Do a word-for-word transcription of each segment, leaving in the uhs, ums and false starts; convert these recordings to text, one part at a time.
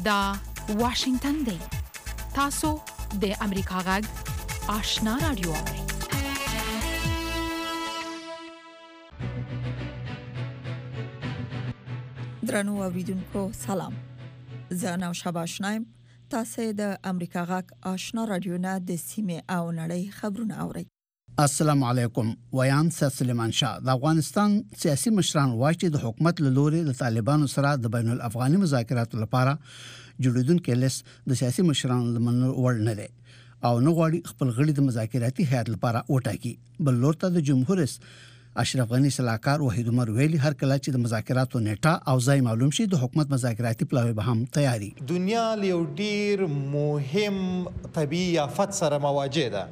دا واشنگتن دی. تاسو د امریکا غږ آشنا رادیو اورئ. درنو اوریدونکو سلام. زه نو شباشنایم. تاسو د امریکا غږ آشنا رادیو نه د سیمه او نړۍ خبرونه اورئ. السلام علیکم. ویان سلیمان شاه. د افغانستان سیاسي مشران وایي چې د حکومت له لوري د طالبانو سره د بین الافغاني مذاکراتو لپاره جوړیدونکو لیست د سیاسي مشرانو لمنو وړ نه دی او نه غواړي خپل غړي د مذاکراتي هیئت لپاره وټاکي. بل لورته د جمهور رئیس اشرف غنی صلاحکار وحید عمر ویلي هر کله چې د مذاکراتو نیټه او ځای معلوم شي د حکومت مذاکراتي پلاوی به هم تیاری. دنیا له ډیر مهم طبيعي آفت سره مواجه ده.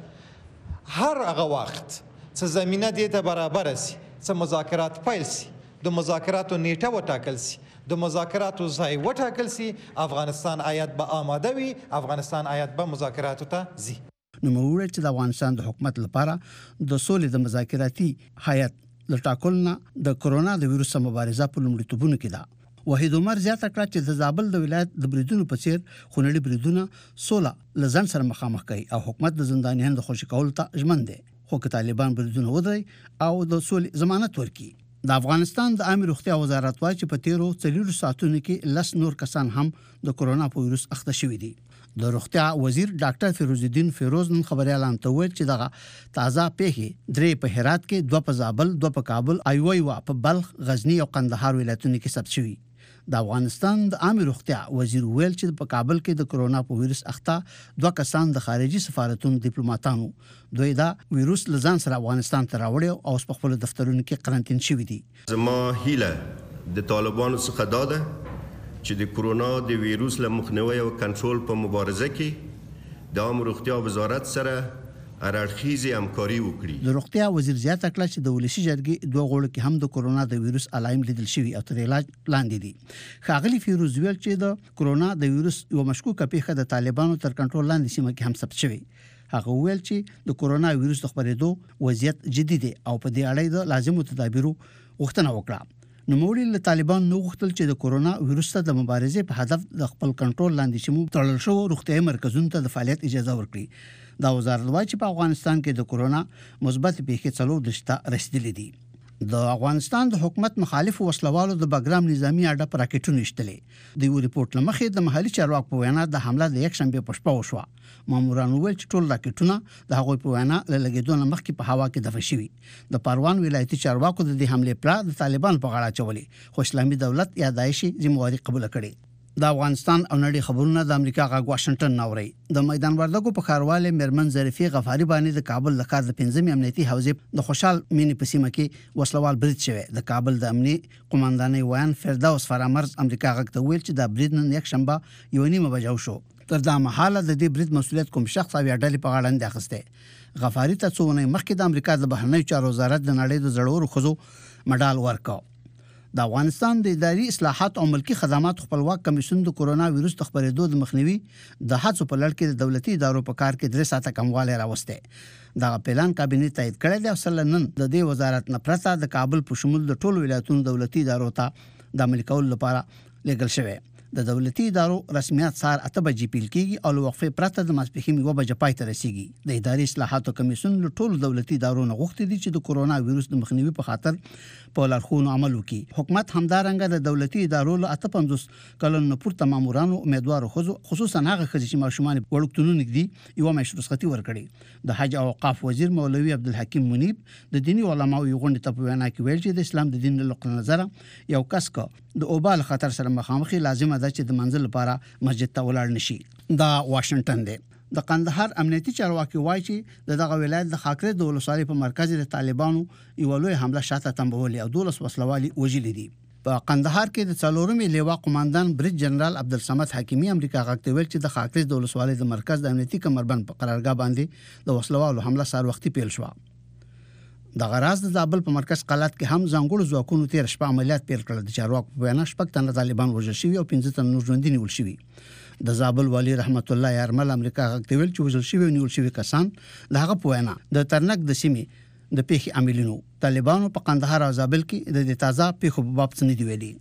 هر هغه وخت چې زمينه دې ته برابر شي چې مذاکرات پیل شي د مذاکراتو نیټه وټاکل شي د مذاکراتو ځای وټاکل شي افغانستان آیات به آماده وي افغانستان آیات به مذاکراتو ته ځي. نو موږ چې د افغانستان د حکومت لپاره د سولې د مذاکراتي هیئت لټاکلنا د کرونا د وایروس سره مبارزه په لومړیتوبونو کې ده. وحید عمر زیاته کړه چې د زابل د ولایت د بریدونو په څیر خونړي بریدونه سوله لزن سره مخامخ کوي او حکومت د زندانیانو د خوشی کول ته ژمن دی. خو که طالبان بریدونه ودري او د سولې ضمانت ورکړي. د افغانستان د عامه روغتیا وزارت وايي چې په تیرو څلورو ساعتونو کې لس نور کسان هم د کرونا وایروس اخته شوي دي. د روغتیا وزیر ډاکټر فیروز الدین فیروز نن خبري اعلان ته ویل چې دغه تازه پیښې درې په هرات کې دوه په زابل دوه په کابل ایوي وا په بلخ غزنی او قندهار ولایتونو کې ثبت شوي. د افغانستان د عامه روغتیا وزیر ویل چې په کابل کې د کرونا وایروس اخته دوه کسان د خارجي سفارتونو ډیپلوماټانو دوی دا وایروس لزان سره افغانستان ته راوړی او په خپل دفترونو کې قرنټین شوي دي. زما هیله د طالبانو څخه دا ده چې د کرونا د وایروس له مخنیوي او کنټرول په مبارزه کې د عامه روغتیا وزارت سره ارارخیزي همکاري وکړي. د روغتیا وزیر زیاته کړه چې د ولسی جرګې دوه غوړو کې هم د کرونا د وایروس علائم لیدل شوي او تر علاج لاندې دي. خاغلی فیروز ویل چې د کرونا د وایروس یو مشکوکه پیښه د طالبانو تر کنټرول لاندې سیمه کې هم ثبت شوی. هغه ویل چې د کرونا وایروس د خپرېدو وضعیت جدي دی او په دې اړه د لازمو تدابیرو غوښتنه وکړه. نو موږ له طالبان نو غوښتل چې د کرونا وایروس ته د مبارزې په هدف د خپل کنټرول لاندې شمو تړل شو روغتيایي مرکزونو ته د فعالیت اجازه ورکړي. دا وزارت وايي چې په افغانستان کې د کرونا مثبت پیښې څلور دشته رسیدلې دي. د افغانستان د حکومت مخالف وسلوالو د بګرام نظامی اډه پر راکټونو شتلې. د یو ریپورت لمخې د محلي چارواکو په وینا د حمله د یک شنبه په شپه وشوه. ماموران ویل چې ټول راکټونه د هغوی په وینا له لګیدو مخکې په هوا کې دفن شوي. د پروان ولایتي چارواکو د دې حمله پر د طالبان په غاړه چولې خو اسلامي دولت یا داعش ذمہواری قبول کړي. د افغانستان او نړۍ خبرونه د امریکا غږ واشنگټن نوري. د میدان وردګو په خارواله مرمن ظریفي غفاری باندې د کابل د کار د پنځمې امنیتي حوزې د خوشحال مینی په سیمه کې وسلوال برید شوی. د کابل د امنیي قوماندانۍ ویان فردوس فرامرز امریکا غږ ته ویل چې د برید نن یک شنبه یو نیمه بجو شو. تر دا مهاله د دې برید مسولیت کوم شخص او ډلې په غاړه نه اخیسته. غفاری ته څونه مخکې د امریکا د بهرنیو چارو وزارت د نړۍ د زړورو خزو مډال ورکاو. د افغانستان د اداري اصلاحات او ملکی خدمات خپلواک کمیسیون د کرونا وایروس د خپرېدو د مخنیوي د هڅو په لړ کې د دولتي ادارو په کار کې درې ساعته کموالی راوسته. دا پلان کابینه تایید کړی دی او سلنن د دې وزارت نه پرته د کابل په شمول د ټولو ولایتونو دولتي ادارو ته د عملي کولو لپاره لګل شوی. د دولتي ادارو رسمیت سار اته بجې پیل کیږي او وقفه پرته د ماسپښین یو بجې پای ته رسیږي. د اداري اصلاحاتو کمیسیون له ټولو دولتي ادارو نه غوښتي دي چې د کرونا وایروس د مخنیوي په خاطر په لارښوونو عمل وکړي. حکومت همدارنګه د دولتي ادارو له اته پنځوس کلونو پورته مامورانو امیدوارو خصوصا هغه ښځې چې ماشومان وړکتونونو کې یو مېاشت رخصتي ورکړي. د حج او اوقاف وزیر مولوي عبدالحکیم منیب د دینی علماو یو غونډه ته په وینا کې ویل چې د اسلام د دین له نظر یو کس کا د اوبال خطر سره مخامخ لازم ده چې د منزل لپاره مسجد ته ولاړ نشي. دا واشنگټن دی. د قندهار امنیتي چارواکي وایي چې دغه ولایت د خاکریز د ولسوالۍ په مرکز د طالبانو یو لوی حمله شاته تنبولي او دولس وسلوالي وژلي دي. په قندهار کې د څلورمې لیوا قوماندان برید جنرال عبدالصمد حکیمی امریکا غاکته ویل چې د خاکریز د ولسوالۍ د مرکز د امنیتي کمربند په قرارګاه باندې د وسلوالو حمله سار وختي پیل شو. د غراز د زابل په مرکز قلات کې هم ځانګړو ځواکونو تیر شپه عملیات پیل کړل. د چارواکو په وینا شپږ تنه طالبان وژل شوي او پنځه تنه نور ژوندي نیول شوي. د زابل والی رحمت الله یارمل امریکا غاکته ویل چې وژل شوي او نیول شوي کسان د هغه په وینا د ترنک د سیمې د پیښې عاملینو. طالبانو په قندهار او زابل کې د تازه پیښو په باب څه نه دی ویلي.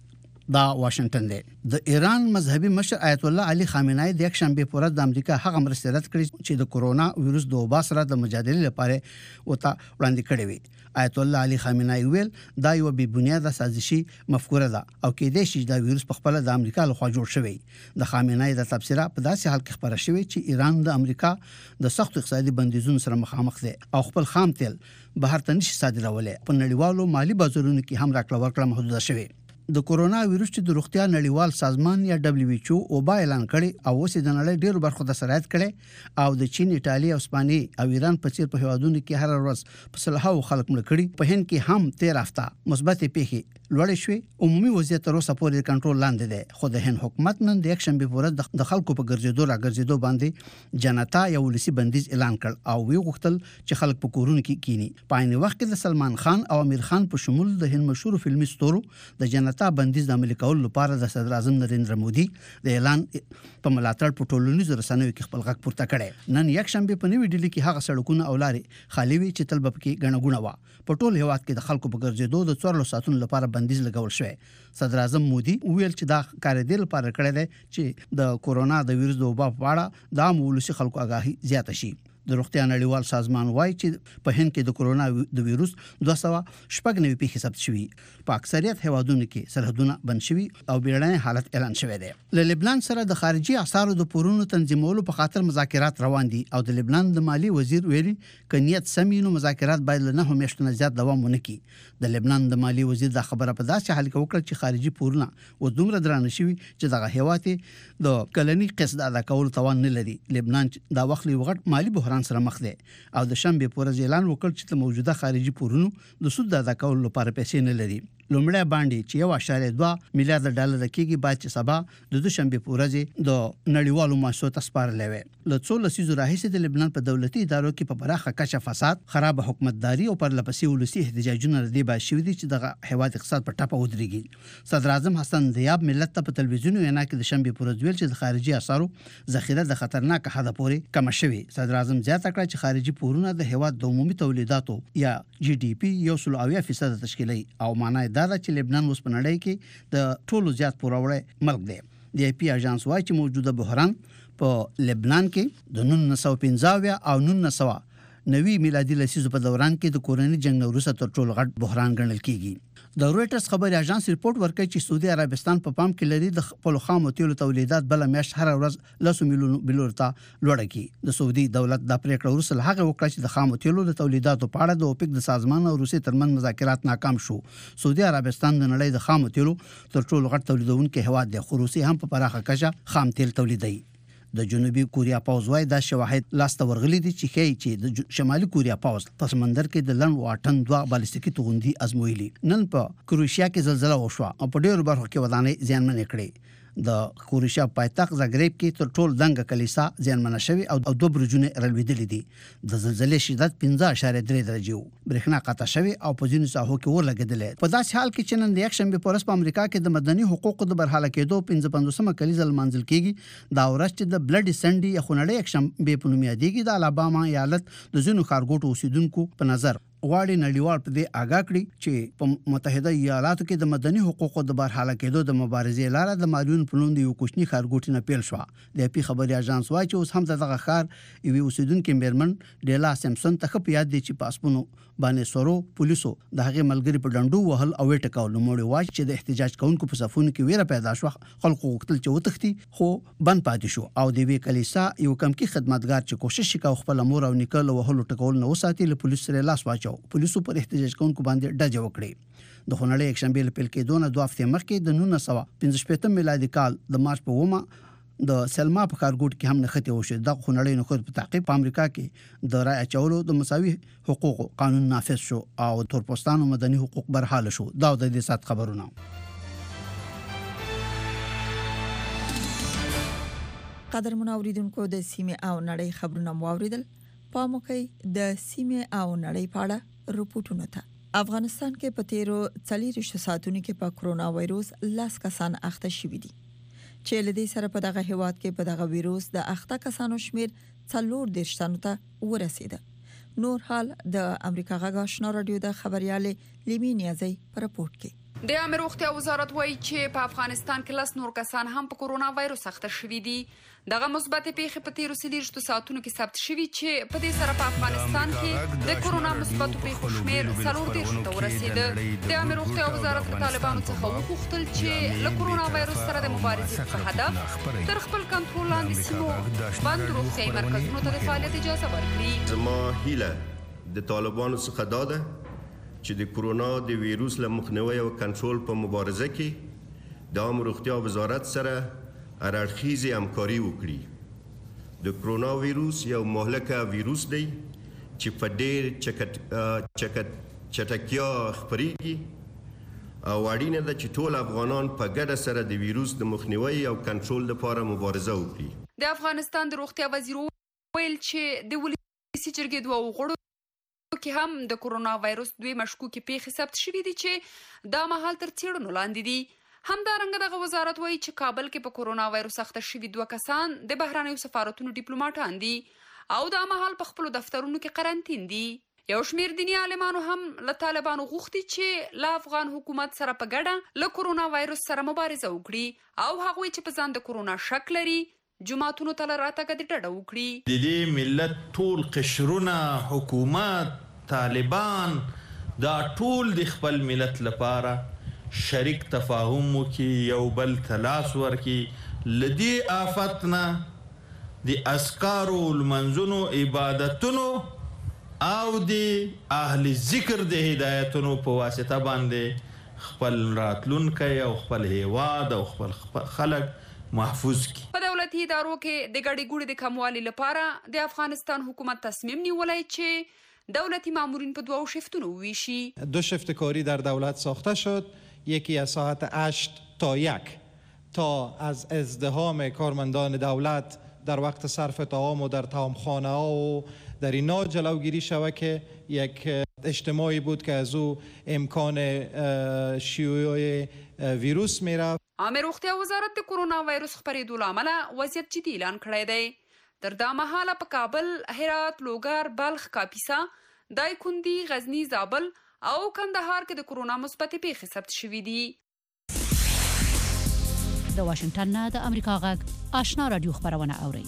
دا واشنگټن دی. د ایران مذهبي مشر آیت الله علي خامنه‌ای د یک شنبه پر ورځ د امریکا هغه مرستې رد کړې چې د کورونا وایروس د وبا سره د مجادلې لپاره وته وړاندې کړې وي. آیت الله علي خامنه‌ای ویل دا یو بې بنیاده سازشي مفکوره ده او کېدای شي دا وایروس په خپل د امریکا لخوا جوړ شوی. د خامنه‌ای د تبصره په داسې حال کې خبره شوې چې ایران د امریکا د سخت اقتصادي بندیزونو سره مخامخ دی او خپل خام تیل بهر ته نشي صادرولای. په نړیوالو مالی بازارونو کې هم راکړه ورکړه محدوده شوې. د کورونا وایروس چې د روغتیا نړیوال سازمان یا دبليو ایچ او وبا اعلان کړي او اوس د نړۍ ډیرو برخو ته سرایت کړي او د چین، ایتالیا او اسپاني او ایران په څیر په هیوادونو کې هر ورځ په سلهاو خلک مړ کړي. په هند کې هم تیر هفته مثبت پیښې لوړې شوې. عمومي وضعیت تر اوسه پورې کنټرول لاندې دی، خو د هند حکومت نن د یک شنبه په ورځ د خلکو په ګرځېدو را ګرځېدو باندې جنتا یو ولسی بندیز اعلان کړ او وی غوښتل چې خلک په کورونو کې کینی. په عین وخت کې د سلمان خان او امیر خان په شمول د هند مشهور فلمي ستورو د جنتا بندیز د عملي کولو لپاره د صدر اعظم نریندرا مودي د اعلان په ملاتړ په ټولنیزو رسنیو کې خپل غږ پورته کړی. نن یک شنبه په نوې ډیلي کې هغه سړکونه او لارې خالي وي چې تل به پکې غڼه غونه و. په ټول هیواد کې د خلکو په ګرځېدو د څوارلس ساعتونو لپاره بندیز لګول شوی. صدر اعظم مودي ویل چې دا کار دی لپاره کړی دی چې د کورونا د وایروس د وبا په اړه د عام ولسی خلکو آگاهي زیاته شي. د روغتیا نړیوال سازمان وایي چې په هند کې د کورونا د وایروس دوه سوه شپږ نوي پیښې ثبت شوي. په اکثریت هیوادونو کې سرحدونه بند شوي او بیړنی حالت اعلان شوی دی. له لبنان سره د خارجي اسعارو د پورونو تنظیمولو په خاطر مذاکرات روان دي او د لبنان د مالی وزیر ویلي ک نیت سمینو مذاکرات باید له نه میاشتو نه زیات دوام ونه کړي. د لبنان د مالی وزیر دا خبره په داسې حال کې وکړه چې خارجي پورونه و دومره درانه شوي چې دغه هیواد د کلنی قسط ادا کولو توان نه لري. لبنان دا وخت له وغټ مالی بحران سره مخ دی او د شنبه په ورځ اعلان وکړ چې د موجوده خارجي پورونو د سود ادا کولو لپاره پیسې نه لري. لومړی باندې چې یو اشاریه دوه میلیارډ ډالر کېږي باید چې سبا د دوشنبه په ورځ د نړیوالو مؤسسو ته سپارل وي. له څو لسیزو راهیسې د لبنان په دولتي ادارو کې په پراخه کچه فساد، خراب حکومتداري او پرلپسې ولسی احتجاجونه ردی با شوي دي چې دغه هیواد اقتصاد په ټاپه ودرېږي. صدر اعظم حسن دیاب ملت ته په تلویزیون وینا کې د شنبه په ورځ ویل چې د خارجي اسعارو ذخیره د خطرناک حد پورې کم شوي. صدر اعظم زیاته کړه چې خارجي پورونه د هیواد د عمومي تولیداتو یا جی ډي پی یو سل اویا فیصد تشکیلي او معنی دا ده چې لبنان اوس په نړۍ کې د ټولو زیات پوروړی ملک دی. د ای پی اژانس وايي چې موجوده بحران په لبنان کې د نولس سوه پنځه او نولس سوه نوي میلادي لسیزو په دوران کې د کورنۍ جنگ وروسته تر ټولو غټ بحران ګڼل کیږي. د رويټرز خبري اژانس ریپورت ورکړي چې سعودي عربستان په پام کې لري د خپل خامو تیلو تولیدات بل میاشت هر ورځ لس میلیون بلور ته لوړ کړي. د سعودي دولت د پریکړه وروسته هغه وکړه چې د خامو تیلو د تولیداتو په اړه د اوپک د سازمان او روسي ترمن مذاکرات ناکام شو. سعودي عربستان د نړۍ د خامو تیلو تر ټولو غټ تولیدونکو هیواد دی، خو روسي هم په پراخه کچه خام تیل تولیدوي. د جنوبي کوریا پوز وايي دا شواهد لاسته ورغلي دي چې ښیي چې د شمالي کوریا پوز په سمندر کې د لن واټن دوه بالستیکي توغندي ازمویلي. نن په کروشیا کې زلزلہ وشوه او په ډېرو برخو کې ودانۍ زیانمنې کړې. د کروشیا پایتخت زاګریب کې تر ټول دنګ کلیسا زیانمنه شوی او دوه برجونه رلوېدلې دي. د زلزلې شدت پنځه اعشاریه درې درجه وو. برېښنا قطع شوی او په ځینو ساحو کې اور لګېدلې. په داسې حال کې چې نن د یک شنبه په ورځ په امریکا کې د مدني حقوقو د برحاله کېدو پنځه پنځوسمه کلیزه لمانځل کېږي. دا ورځ چې د بلډي سنډي یا خونړۍ یک شنبه په نوم یادېږي د الاباما ایالت د ځینو ښارګوټو اوسیدونکو په نظر غواړي نړیوال په دې آگاه کړي چې په متحده ایالاتو کې د مدني حقوقو د برحاله کېدو د مبارزې لاره د مالیون په نوم د یو کوچني ښارګوټي نه پیل شوه. د پی خبري اژانس وايي چې اوس هم دغه ښار یوې اوسیدونکو میرمن ډیلا سیمسون ته ښه په یاد دی چې پاسپونو باندې سورو پولیسو د هغې ملګري په ډنډو وهل او وټکول. نوموړي وايي چې د احتجاج کوونکو په صفونو کې ویره پیدا شوه. خلکو غوښتل چې وتښتي خو بند پاتې شو او د وی کلیسا یو کمکی خدمتګار چې کوشش وکړ خپل مور او نیکه له وهلو ټکول نه وساتي له پولیسو سره لاس واچو. پولیسو پر احتجاج کوونکو باندې ډزې وکړې. د خونړۍ یک شنبه له پیل کېدو نه دوه هفتې مخکې د نولس سوه پنځه شپېته میلادي کال د مارچ په اوومه د سلما په ښارګوټ کې هم نښتې وشوې. د خونړۍ نښتو په تعقیب په امریکا کې د رایې اچولو د مساوي حقوقو قانون نافذ شو او تورپوستانو مدني حقوق برحاله شو. دا د دې سات خبرونه. قدر منوریدونکو د سیمه او نړۍ خبرونه واوریدل. پام وکړئ د سیمه او نړۍ په اړه رپورټونه ته. افغانستان کې په تیرو څلوېښت ساعتونو کې په کرونا وایروس لس کسان اخته شوي دي چې له دې سره په دغه هیواد کې په دغه وایروس د اخته کسانو شمیر څلور دېرش تنو ته ورسېده. نور حال د امریکا غږ آشنا رادیو د خبريال لیمي نیازی په رپورت کې. د عامه روغتیا وزارت وایي چې په افغانستان کې لس نور کسان هم په کورونا وایروس اخته شوي دي. دغه مثبت پیښې په تیرو څلوېښتو ساعتونو کې ثبت شوي چې په دې سره په افغانستان کې د کورونا مثبتو پیښو شمېر څلور دېرشو ته ورسېده. د عامه روغتیا وزارت له طالبانو څخه وغوښتل چې له کورونا وایروس سره د مبارزې په هدف تر خپل کنټرول لاندې سیمو بند روغتیایي مرکزونو ته د فعالیت اجازه ورکړي. زما هیله د طالبانو څخه دا ده چې د کورونا د ویروس له مخنیوي او کنټرول په مبارزه کې د عامه روغتیا وزارت سره هرړخیزې همکاري وکړي. د کورونا ویروس یو مهلکه ویروس دی چې په ډېر چټک چټک چټکیا خپرېږي او اړینه ده چې ټول افغانان په ګډه سره د ویروس د مخنیوي او کنټرول لپاره مبارزه وکړي. د افغانستان د روغتیا وزیر ویل چې د ولسي جرګې دوه غړو کې هم د کورونا وایروس دوی مشکوکې پیښې ثبت شوي دي چې دا مهال تر څېړنو لاندې دي. همدارنګه دغه وزارت وایي چې کابل کې په کورونا وایروس اخته شوي دوه کسان د بهرنیو سفارتونو ډیپلوماټان دي او دا مهال په خپلو دفترونو کې قرنطین دي. یو شمېر دیني عالمانو هم له طالبانو غوښتي چې له افغان حکومت سره په ګډه له کورونا وایروس سره مبارزه وکړي او هغوی چې په ځان د کورونا شک لري جوماتونو ته له راتګه د ډډه وکړي. د دې ملت ټول قشرونه، حکومت، طالبان، دا ټول د خپل ملت لپاره شریک تفاهم وکړي، یو بل ته لاس ورکړي، له دې آفت نه د اذکارو، لمنځونو، عبادتونو او د اهل ذکر د هدایتونو په واسطه باندې خپل راتلونکی او خپل هیواد او خپل خلک محفوظ کی. په دولتي ادارو کې د ګډې ګوډې د کموالي لپاره د افغانستان حکومت تصمیم نیولی چې دولتی مامورین په دوو شفتونو وویشی. دو شفت کاری در دولت ساخته شد، یکی از ساعت هشت تا یک تا از ازدحام کارمندان دولت در وقت صرف طعام و در طعامخانه ها و در اینا جلوگیری شود که یک اجتماعی بود که از او امکان شیوع ویروس میره. عامه روغتیا وزارت د کورونا وایروس خپرېدو له امله وضعیت جدي اعلان کړی دی. تر دا مهاله په کابل، هرات، لوګر، بلخ، کاپیسا، دایکنډي، غزني، زابل او کندهار کې د کورونا مثبتې پیښې ثبت شوي دي. د واشنگټن نه د امریکا غږ آشنا رادیو خبرونه اوري.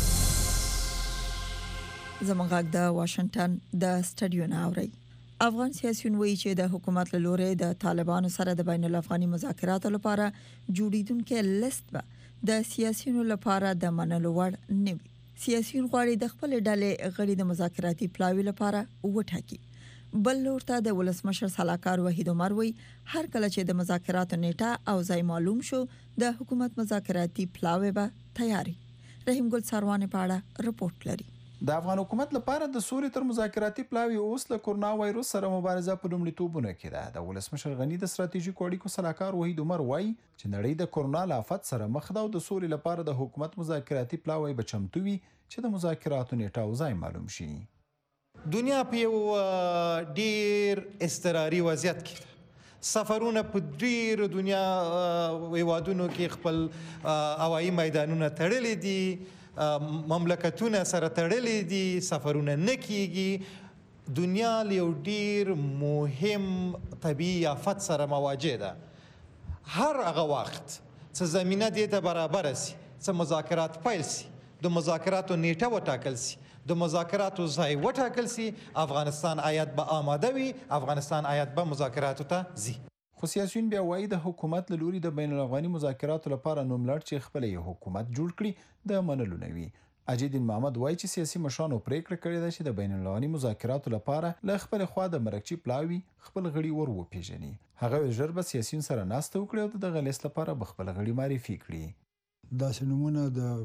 زموږ غږ د واشنگټن د سټډیو نه اوري. افغان سیاسيون وایي چې د حکومت له لوري د طالبانو سره د بین الافغاني مذاکراتو لپاره جوړیدونکو لیست به د سیاسيونو لپاره د منلو وړ نه وي. سیاسيون غواړي د خپل ډلې غړي د مذاکراتي پلاوي لپاره وټاکي. بل لور ته د ولسمشر صلاحکار وحید عمر وایي هر کله چې د مذاکراتو نیټه او ځای معلوم شو د حکومت مذاکراتي پلاوي به تیاری. رحیم ګل سروانه پاړه رپورت لري. د افغان حکومت لپاره د سوري تر مذاکراتي پلاوی اوس له کورونا وایروس سره مبارزه په لومړیتوبونه کې ده. د ولسمشر غنی د ستراتیژیکو اړیکو صلاحکار وحید عمر وایي چې نړۍ د کورونا له آفت سره مخ ده او د سوري لپاره د حکومت مذاکراتي پلاوی به چمتو وي چې د مذاکراتو نیټه او ځای معلوم شي. دنیا په یو ډیر اضطراري وضعیت کې ده. سفرونه په ډیر دنیا هیوادونو کې خپل هوایي میدانونه تړلي دي، مملکتونه سره تړلي دي، سفرونه نه کیږي. دنیا له یو ډیر مهم طبیعي آفت سره مواجه ده. هر هغه وخت چې زمینه دې ته برابر سي، چې مذاکرات پیل سي، د مذاکراتو نیټه وټاکل سي، د مذاکراتو ځای وټاکل سي، افغانستان آیات به آماده وي، افغانستان آیات به مذاکراتو ته ځي. خو سیاسيون بیا وایي د حکومت له لوري د بین الافغاني مذاکراتو لپاره نوملړ چې خپل یو حکومت جوړ کړي د منلو نه وي. اجیدین محمد وایي چې سیاسي مشرانو پریکړه کړې ده چې د بین الافغاني مذاکراتو لپاره له خپل خوا د مرکچی پلاوی خپل غړي ور وپیژني. هغه ژر به سیاسيون سره ناسته وکړي او د غلیس لپاره به خپل غړي معرفي کړي. داسې نمونه د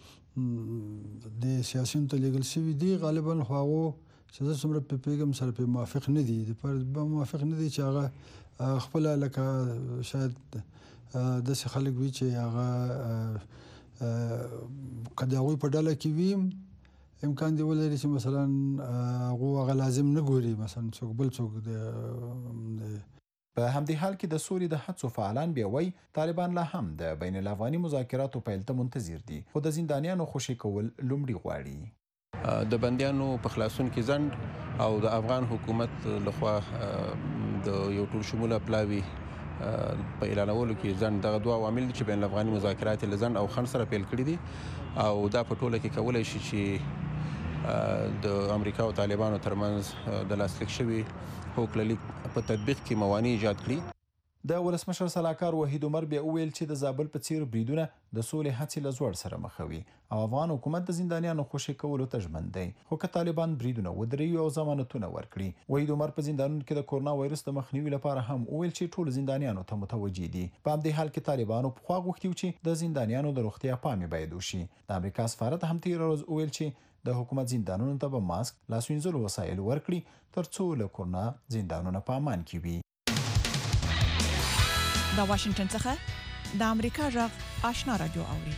د سیاسيون ته لیږل شوي دي، غالبا خو هغه چې زه څومره په پیغام سره په موافق نه دي د موافق نه دي چې هغه خپل لکه شاید داسې خلک وي چې هغه که د هغوی په ډله کې وي امکان دی ولري چې مثلا هغه هغه لازم نه ګوري مثلا څوک بل څوک د په همدې حال کې د سوري د هڅو فعالان بیا وایي طالبان لا هم د بین الافغاني مذاکراتو پیل ته منتظر دي، خو د زندانیانو خوشي کول لومړی غواړي. د بندیانو په خلاصون کې ځنډ او د افغان حکومت لخوا د یو ټول شموله پلاوی په اعلانولو کې ځان دغه دوه عوامل دي چې بین الافغاني مذاکرات لزن او خنډ سره پیل کړي دي او دا په ټوله کې کولای شي چې د امریکا او طالبانو ترمنځ د لاسلیک شوي حقوق لیک په تطبیق کې موانع ایجاد کړي. د ولسمشر صلاحکار وحید عمر بیا وویل چې د زابل په څیر بریدونه د سولې هڅې له زوړ سره مخوي او افغان حکومت د زندانیانو خوشي کولو ته ژمن دی، خو که طالبان بریدونه ودرېږي او ضمانتونه ورکړي. وحید عمر په زندانونو کې د کورونا وایرس د مخنیوي لپاره هم وویل چې ټول زندانیانو ته متوجي دي. په همدې حال کې طالبانو پخوا غوښتي چې د زندانیانو د روغتیا پام باید وشي. د امریکا سفارت هم تیر ورځ وویل چې د حکومت زندانونو ته به ماسک، لاس وینځلو وسایل ورکړي ترڅو له کورونا زندانونه په امان کې وي. د واشنگټن څخه د امریکا غږ آشنا رادیو اوري.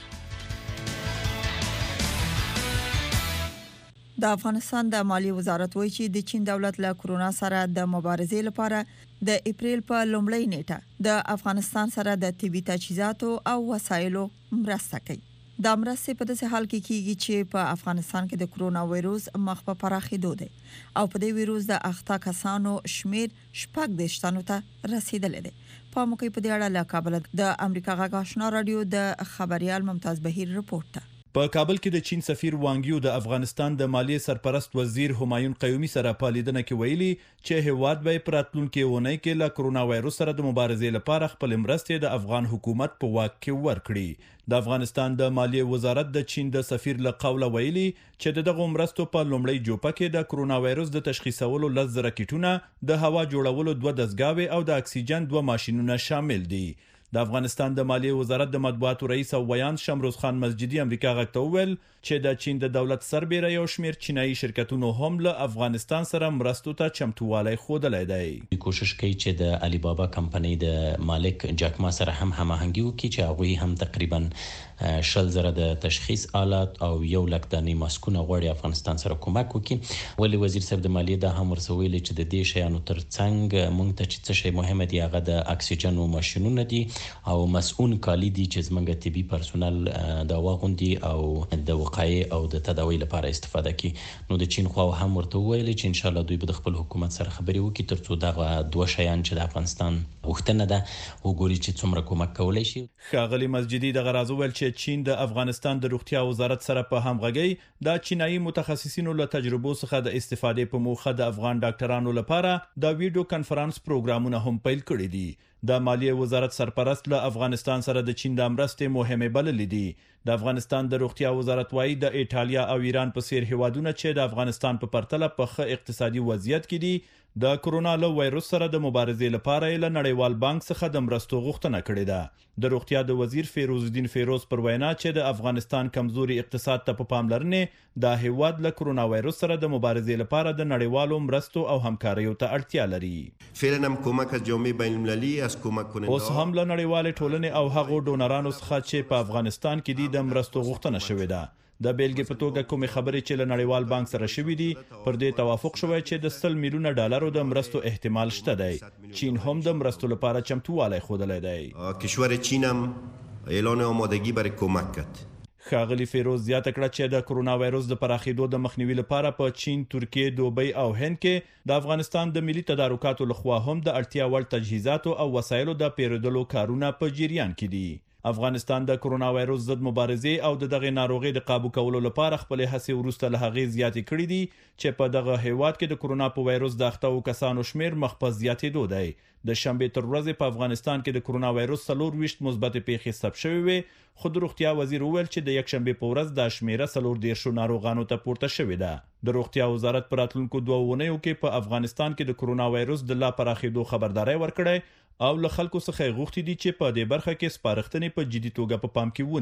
د افغانستان د مالیې وزارت وایي چې د چین دولت له کورونا سره د مبارزې لپاره د اپریل په لومړۍ نیټه د افغانستان سره د طبي تجهیزاتو او وسایلو مرسته کوي. د مرستې په داسې حال کې کیږي چې په افغانستان کې د کورونا وایروس مخ په پراخېدو دی او په دې وایروس د اخته کسانو شمیر شپږ دېرش تنو ته رسیدلی دی. په موقع په دې اړه له کابل د امریکا غږ آشنا رادیو د خبريال ممتاز بهیر رپورټ ته. په کابل کې د چین سفیر وانګیو د افغانستان د مالیې سرپرست وزیر همایون قیومي سره په لیدنه کې ویلي چې هیواد به په راتلونکي اونۍ کې له کورونا وایروس سره د مبارزې لپاره خپل مرستې د افغان حکومت په واک کې ورکړي. د افغانستان د مالیې وزارت د چین د سفیر له قوله ویلي چې دغه مرستو په لومړۍ جوپه کې د کورونا وایروس د تشخیصولو لس زره کیټونه، د هوا جوړولو دوه دستګاوې او د اکسیجن دوه ماشینونه شامل دي. د افغانستان د مالیې وزارت د مطبوعاتو رئیس او ویان شمروز خان مسجدي امریکا غږ ته وویل چې د چین د دولت سربېره یو شمېر چینایي شرکتونو هم له افغانستان سره مرستو ته چمتووالی ښودلی دی. کوشش کوي چې د علي بابا کمپنۍ د مالک جاک ما سره هم هماهنګي وکړي چې هغوی هم تقریبا شل زره د تشخیص آلات او یو لک دانې ماسکونه غواړي افغانستان سره کومک وکړي. ولی وزیر صاحب د مالیې دا هم ورسره ویلي چې د دې شیانو ترڅنګ موږ ته چې څه شی مهمه دي هغه د اکسیجن او ماشینونه دي او مسؤون کالی دي چې زمونږ طبي پرسونل دا واغوندي او د وقایې او د تداوی لپاره استفاده کوي. نو د چین خو هم ورته ویل چې ان شاء الله دوی به د خپل حکومت سره خبرې وکړي ترڅو دا دوه شیان چې د افغانستان غوښتنه ده وګوري چې څومره کومک کولای شي. ښاغلي مسجدي د غراز ویل چې چین د افغانستان د روغتیا وزارت سره په همغږي د چینایي متخصصینو له تجربو څخه د استفادې په موخه د افغان ډاکټرانو لپاره د ویډیو کانفرنس پروګرامونه هم پیل کړي دي. د مالیې وزارت سرپرست له افغانستان سره د چین د مرستې مهمه بللې دي. د افغانستان د روغتیا وزارت وايي د ایټالیا او ایران په څیر هیوادونه چې د افغانستان په پرتله په ښه اقتصادي وضعیت کې دي د کورونا له وایروس سره د مبارزې لپاره له نړیوال بانک څخه د مرستو غوښتنه کړې ده. د روغتیا د وزیر فیروز الدین فیروز پر وینا چې د افغانستان کمزوري اقتصاد ته په پاملرنې د هیواد له کورونا وایروس سره د مبارزې لپاره د نړیوالو مرستو او همکاریو ته اړتیا لري. فعلا هم کومک از جامعه بین المللي از کومک کننده اوس هم له نړیوال ټولنې او هغو ډونرانو څخه چې په افغانستان کې دي د مرستو غوښتنه شوې ده. د بیلګې په توګه کومې خبرې چې له نړیوال بانک سره شوې دي پر دې توافق شوی چې د سل میلیونه ډالرو د مرستو احتمال شته دی. چین هم د مرستو لپاره چمتووالی ښودلی دی. کشور چین هم اعلان آمادگی برای کمک کرد. ښاغلي فیروز زیاته کړه چې د کورونا وایروس د پراخېدو د مخنیوي لپاره په چین، ترکیې، دوبۍ او هند کې د افغانستان د ملي تدارکاتو لخوا هم د اړتیا وړ تجهیزاتو او وسایلو د پیرودلو کارونه په جریان کې دي. افغانستان د کورونا وایروس ضد مبارزې او د دغه ناروغي د قابو کولو لپاره خپل هڅې وروسته له هغې زیاتې کړې دي چې په دغه هیواد کې د کورونا په وایروس د اخته کسانو شمیر مخ په زیاتېدو دی. د شنبې تر ورځې په افغانستان کې د کورونا وایروس څلور ویشت مثبتې پیښې ثبت شوې وې، خو د روغتیا وزیر وویل چې د یکشنبې په ورځ دا شمیره څلور دېرشو ناروغانو ته پورته شوې ده. د روغتیا وزارت په راتلونکو دوه اونیو کې په افغانستان کې د کورونا وایروس د لا پراخېدو خبرداری ورکړی او له خلکو څخه غوښتي دي چې په دې برخه کې سپارښتنې په جدي توګه په پام کې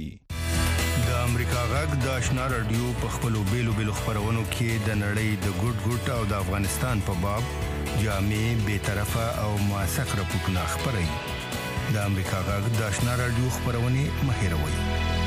ونیسي. د امریکا غږ د آشنا رادیو په خپلو بیلو بیلو خبرونو کې د نړۍ د ګوټ ګوټ او د افغانستان په باب جامع، بی‌طرفه او موثق راپورټونه خپروي. د امریکا غږ د آشنا رادیو خبرونه مه هېروئ.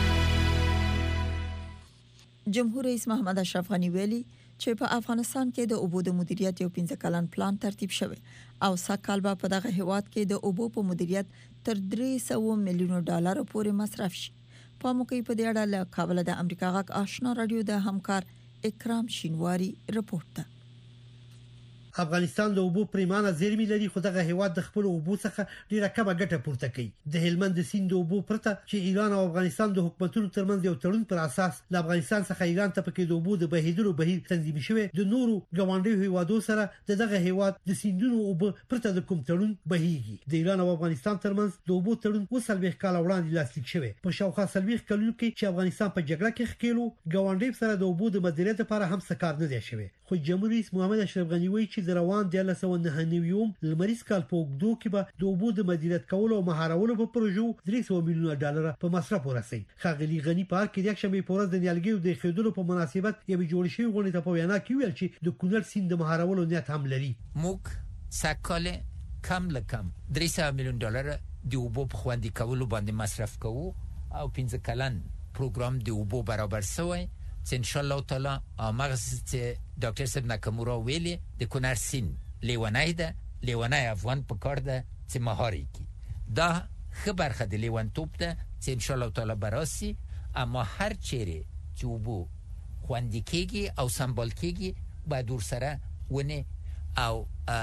جمهور رئیس محمد اشرف غنی ویلي چې په افغانستان کې د اوبو د مدیریت یو پنځه کلن پلان ترتیب شوی او سږ به په دغه هیواد کې د اوبو په مدیریت تر درې سوه میلیونو ډالر پورې مصرف شي. په موقع په دې اړه له کابل د امریکا غږ آشنا رادیو د همکار اکرام شینواری رپورټ ده. افغانستان د اوبو پریمانه زیرمې لري خو دغه هیواد د خپل اوبو څخه ډیره کمه ګټه پورته کوي. د هلمند سیند د اوبو پرته چې ایران او افغانستان د حکومتونو ترمنځ یو تړون پر اساس له افغانستان څخه ایران ته پکې د اوبو د بهیدلو بهیر تنظیم شوی، د نورو ګاونډیو هیوادو سره د دغه هیواد د سیندونو اوبو پرته د کوم تړون بهیږي. د ایران او افغانستان ترمنځ د اوبو تړون وسلويخ کال وړاندې لاسلیک شوی. په شاوخوا سلويخ کلونو کې چې افغانستان په جګړه کې ښکېلو ګاونډي سره د اوبو د مدیریت لپاره هم څه کار نه دی شوی. خو جمهور رئیس محمد اشرف غنی وایي چې د روان د لسو نه نیوم لمریز کال په اوږدو کې به د اوبو د مدیریت کولو او مهارولو په پروژو درې سوه میلیونه ډالر په مصرف ورسي. ښاغلي غنی په هر کې د یکشنبه په ورځ د نیالګیو د خېدلو په مناسبت یوه جوړ شوی غونډه ته په وینا کې ویل چې د کونړ سیند د مهارولو نیت هم لري. موږ سکه‌ل کم لکم درې سوه میلیون ډالر د اوبو په خوندي کولو باندې مصرف کوو او پنځه کلن پروګرام د اوبو برابر شوی چې ان شاء الله تعالی امغه چې ډاکټر صاحب ناکامورا ویلي د کونړ سیند لیونای ده لیونای افغان په کار ده چې مهاري کی دا خبر خد لیوان توپ ده چې ان شاء الله تعالی براسي. اما هر چیرې چې اوبو خوندي کېږي او سمبال کېږي باید ور سره ونه او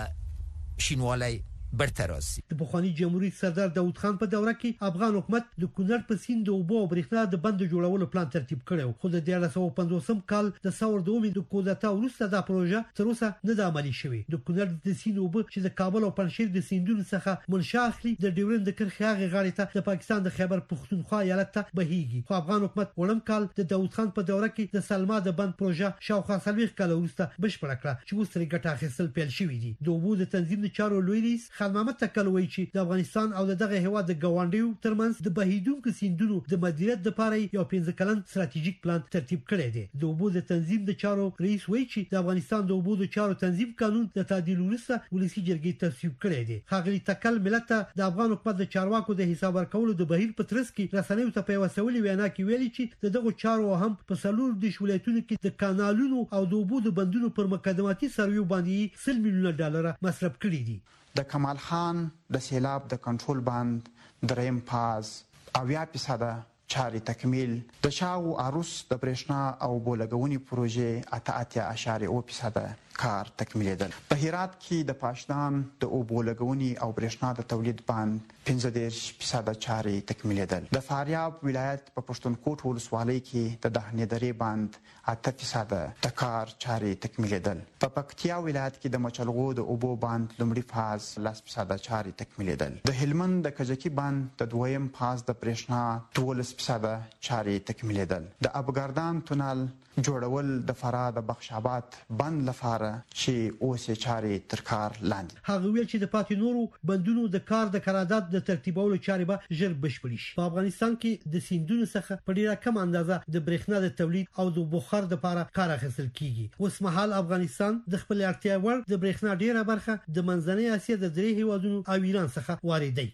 شینوالای برتراسي. د بخوانی جمهوریت سردار داوود خان په دوره کې افغان حکومت د کونړ په سیند د اوبو او برېښنا د بند جوړولو پلان ترتیب کړو، خو د دیارلس سوه پنځوسم کال د ثور دومې د کودتا وروسته دا پروژه تر اوسه نه د عملي شوې. د کونړ د سیند اوبه چې د کابل او پنجشیر د سیندونو څخه منشا اخلي د ډیورند د کرښې هغه غاړې ته د پاکستان د خیبر پښتونخوا ایالت ته بهيږي. خو افغان حکومت وړم کال د داوود خان په دوره کې د سلما د بند پروژه شاوخوا څلوېښت کال وروسته بشپړه کړه چې اوس ترې ګټه اخیستل پیل شوې دي. د اوبو د تنظیم د چارو لوی رئیس خان محمد تکل وایي چې د افغانستان او دغه هیواد د ګاونډیو ترمنځ د بهیدونکو سیندونو د مدیریت لپاره یو پنځه کلن ستراتیژیک پلان ترتیب کړی دی. د اوبو د تنظیم د چارو رئیس وایي چې د افغانستان د اوبو د چارو تنظیم قانون د تعدیل وروسته ولسی جرګې تصویب کړی دی. ښاغلي تکل ملت ته د افغان حکومت د چارواکو د حساب ورکولو د بهیر په ترڅ کې رسنیو ته په وسولې وینا کې ویلي چې دغه چارو هم په سلور د ولایتونو کې د کانالونو او د اوبو د بندونو پر مقدماتي سرویو باندې سل میلیونه ډالر مصرف کړي دي. د کمال خان د سیلاب د کنټرول باند دریم فاز اویا فیصده چاري تکمیل، د شاو عروس د برېښنا او بولګونی پروژې اته اتیا اشاریه او فیصده کار تکمیلیدل. په هرات کې د پاشدان د اوبو لګونی او برېښنا د تولید باند پنځه دېرش فیصده چاري تکمیلیدل. د فاریاب ولایت په پښتونخوا ولسوالۍ کې د دهنې درې باند اته فیصده د کار چاري تکمیلیدل. په پکتیا ولایت کې د مچلغو د اوبو باند لومړی فاز لس فیصده چاري تکمیلیدل. د هلمند د کجکی باند د دویم فاز د برېښنا دولس فیصده چاري تکمیلیدل. د ابګردان تونل جوړول د فراه د بخشاباد بند لپاره چې اوس چاري تر کار لاندې. هغه ویل چې د پاتې نورو بندونو د کار د قرارداد د ترتیبولو چارې به ژر بشپړې شي. په افغانستان کې د سیندونو څخه په ډیره کم اندازه د برېښنا د تولید او د بخار لپاره کار اخیستل کیږي. اوس مهال افغانستان د خپل اړتیا وړ د برېښنا ډیره برخه د منځنۍ اسیا د درې هیوادونو او ایران څخه واردوي.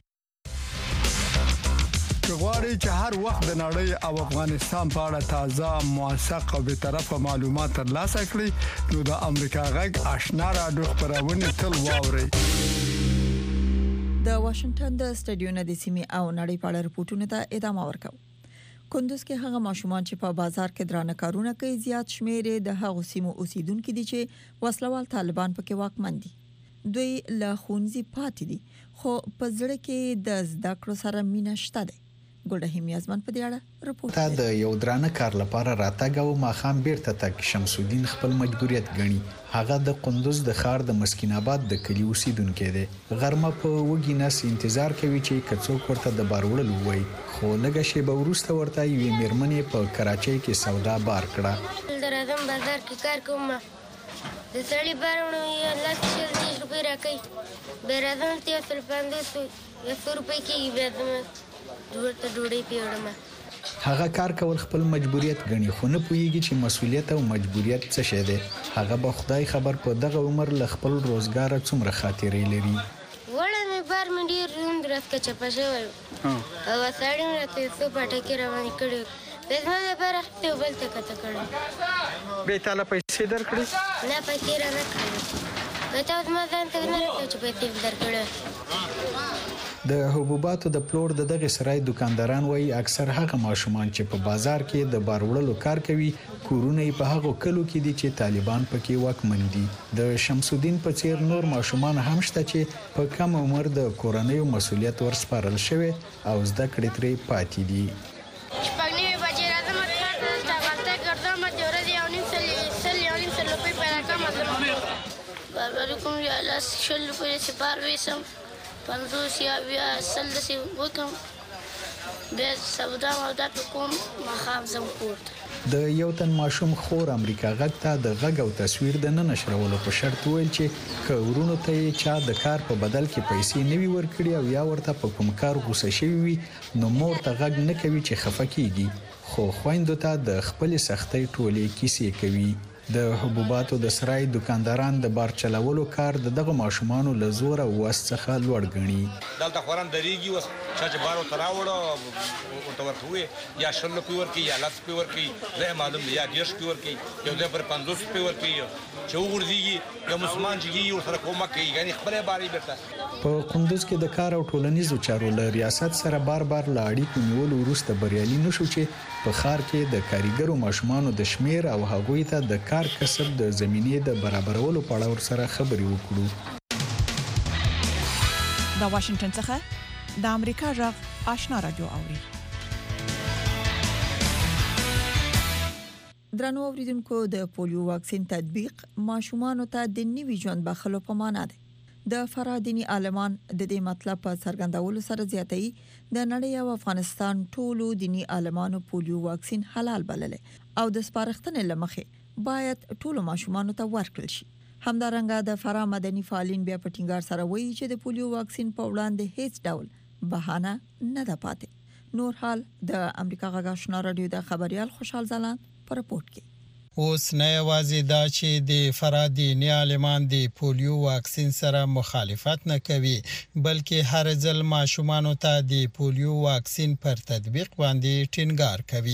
غواړي چې هر وخت د نړۍ او افغانستان په اړه تازه موثق او به طرفه معلومات ترلاسه کړئ نو د امریکا غږ آشنا رادیو خبرونه تل واورئ. د واشنگټن د سټډیو نه د سیمې او نړۍ په اړه رپورټونه ته ادامه ورکوم. کندوز کې هغه ماشومان چې په بازار کې درانه کارونه کوي زیات شمیر د هغو سیمو اوسیدونکو دي چې وسلوال طالبان پکې واکمن دي. دوی له خونځي پاتې دي خو په ځړ کې د زده کړو سره مینه شته ده. ګوډه همیازمن په دې اړه رپورټ تا د یو درانه کار لپاره راتګ او ماخام بیرته تک شمس الدین خپل مجبوریت غني. هغه د قندوز د ښار د مسکین آباد د کلی اوسیدونکو دی. غرمه په وګیناس انتظار کوي چې کڅوک ورته د بار وړل وای خو لږه شی به ورسته ورته یوې میرمنې په کراچۍ کې سودا بار کړه. درازم بازار کې کار کوم د سړی بارونو یې لاس شل دې روپۍ راکې بیرازم ته سل پنځه سو روپۍ کې بیرازم ورته ډوډۍ پیوړم. هغه کار کول خپل مجبوریت غني خو نه پوهیږي چې مسولیت او مجبوریت څه شی دی. هغه به خدای خبر په دغه عمر ل خپل روزګار څومره خاطرې لري. وړه مې بار مې ډیر روند راځه چې پښه او ساړی مې ته څو پټه کې روان کړو. پزما نه برخته بل ته کته کړو. به تعالی پیسې درکړي؟ نه پیسې را نه کړې. مته ما ځان ته نه راځي چې پیسې درکړم. د حبوباتو د پلور د دغه سرای دکانداران وایي اکثر هغه ماشومان چې په بازار کې د بار وړلو کار کوي کورونه په هغه کلو کې دي چې طالبان پکې واکمن دي. د شمس الدین په څیر نور ماشومان هم شته چې په کم عمر د کورنۍ مسؤلیت ورسپارل شوی او زده کړې ترې پاتې دي. شپږنیمې بجې راځم کار ته وخته ګرځم د ورځې یو نیم سل سل یو نیم سل روپۍ پیدا کوم. بارباري کوم یا لاس شل روپۍ چې بار ویسم پنځوس یا بیا سل داسې وکړم بیا سودا مودا پې کوم ماښام ځم کور ته. د یو تن ماشوم خور امریکا غږ ته د غږ او تصویر د نه نشرولو په شرط ویل چې که ورونو ته یې چا د کار په بدل کې پیسې نه وي ورکړي او یا ورته په کوم کار غوسه شوي وي نو مور ته غږ نه کوي چې خفه کیږي خو خویندو ته د خپلې سختۍ ټولې کیسې کوي. د حبوباتو د سرای دکانداران د بار چلولو کار د دغه ماشومانو له زور او وس څخه لوړ ګڼي. دلته خوران درېږي اوس چې بار ورته راوړو ورته ورته ووایي یا شل روپۍ ورکوي یا لس روپۍ ورکوي زه یې معلوم دی یا دېرش روپۍ ورکوي یو ځای پر پنځوس روپۍ ورکوي چې وغورځېږي یو مسلمان چې کېږي ورسره کومک کوي یعنې خپله بار یې بېرته. په کندوز کې د کار او ټولنیزو چارو له ریاست سره بار بار له اړیکو نیولو وروسته بریالي نشو چې په ښار کې د کاریګرو ماشومانو د شمیر او هغوی ته د کار کسب د زمینې د برابرولو په اړه ورسره خبرې وکړو. د واشنگټن څخه د امریکا غږ آشنا رادیو اوري. درنو اوریدونکو د پولیو واکسین تطبیق ماشومانو ته د نوي ژوند بخښلو په معنا ده. د فرادینی عالمان د دې مطلب په څرګندولو سره زیاتوي د نړۍ او افغانستان ټولو دینی عالمانو پولیو واکسین حلال بللې او د سپارښتنې لمخې باید ټولو ماشومانو ته ورکړل شي. همدارنګه د فرا مدني فعالین بیا په ټینګار سره وایي چې د پولیو واکسین په وړاندې هیڅ ډول بهانه نه ده پاتې. نور حال د امریکا غږ آشنا رادیو د خبريال خوشحال زلان په رپورت کې. اوس نه یوازې دا چې د فرادینی عالمان د پولیو واکسین سره مخالفت نه کوي بلکې هر ځل ماشومانو ته د پولیو واکسین پر تطبیق باندې ټینګار کوي.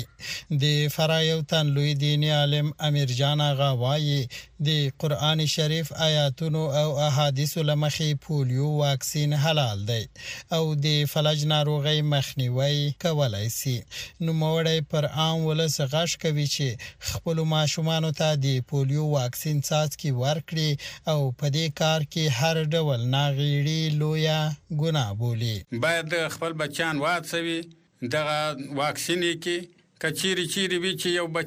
د فرا یو تن لوی دینی عالم امیر جان آغا وایي د قرآن شریف آیاتونو او احادیثو لمخې پولیو واکسین حلال دی او د فلج ناروغۍ مخنیوي کولای شي. نوموړی پر عام ولس غږ کوي چې خپل ماشومانو ته د پولیو واکسین څاڅکي ورکړي او په دې کار کې هر ډول ناغېړي لویه ګناه بولي. باید خپل بچیان واڅوي دغه واکسین کې کچيري چيري وی چې یو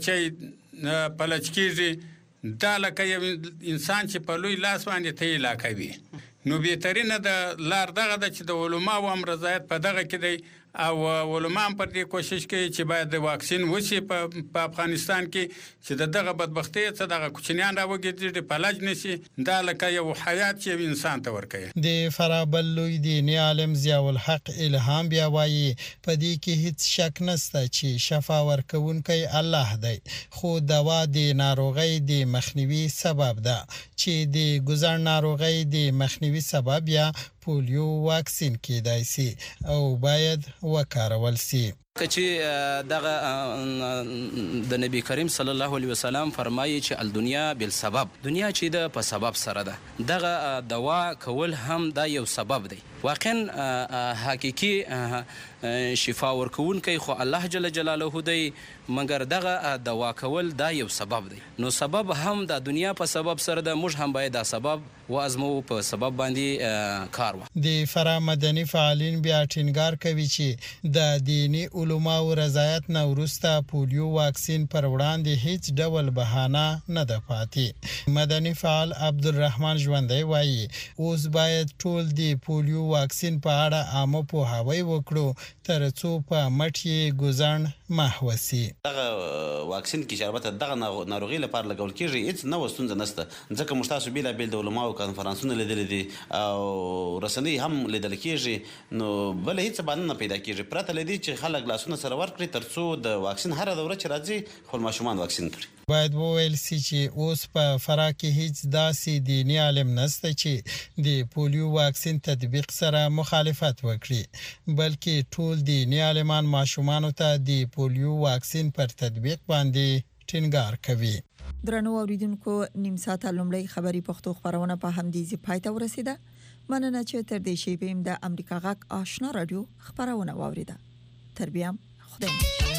بچي پلچ کېږي دا لکه یو انسان چې په لوی لاس باندې ته علاقوي نو بهترینه د لار دغه د چې د علماء او رضایت په دغه کې دی او علماء پر دې کوشش کوي چې باید د واکسین وشي په افغانستان کې چې دغه بدبختی څخه دغه کوچنیان راوګرځي د پلاج نشي دا لکه یو حیات چې انسان ته ورکوي. د فرابل لوی دیني عالم ضیاء الحق الهام بیا وایي په دې کې هیڅ شک نشته چې شفا ورکوونکی الله دی خو دوا د ناروغۍ د مخنیوي سبب ده چې د ګزار ناروغۍ د مخنیوي سبب یا پولیو واکسین کېدای شي او باید وکارول شي. چې دغه د نبی کریم صلی الله علیه وسلم فرمایي چې الدنیا بالسبب دنیا چې د په سبب سره ده دغه دوا کول هم دا یو سبب دی. واقعا حقيقي شفا ورکوونکی خو الله جل جلاله دی مګر دغه دوا کول دا یو سبب دی نو سبب هم د دنیا په سبب سره د موږ هم باید دا سبب وازمو په سبب باندې کار وکړو. د فرا مدني فعالین بیا ټینګار کوي چې د دینی علماء او رضایت نه ورسته پولیو واکسین پر وړاندې هیڅ ډول بهانه نه ده پاتې. مدني فعال عبدالرحمن ژوندی وایي اوس باید ټول د پولیو واکسین په اړه عامه پوهاوی وکړو ترڅو په مټ یې ګزن محو شي. دغه واکسین کې شربت دغه ناروغي لپاره لګول کېږي هیڅ نو ستونزه نشته ځکه موږ تاسو بیل بیل د علماء او کانفرنسونه لیدل دي او رسنۍ هم لیدل کېږي نو بل هیڅ باندې نه پیدا کېږي پرته لدی چې خلک لاسونه سره ورکړي ترڅو د واکسین هر دوره چې راځي خپل ماشومان واکسین کړي. باید وویل سي چې اوس په فرا کې هیڅ داسې دیني عالم نشته چې د پولیو واکسین تطبیق سره مخالفت وکړي بلکې ټول دیني عالمان ماشومانو ته د پولیو واکسین پر تطبیق باندې ټینګار کوي. درنو اوریدونکو نیم ساعت لومړی خبري پښتو خبرونه په همدې ځای پای ته ورسیده. مننه چې تر دې شی بیم د امریکا غږ آشنا رادیو خبرونه واوریده. تر بیا خدای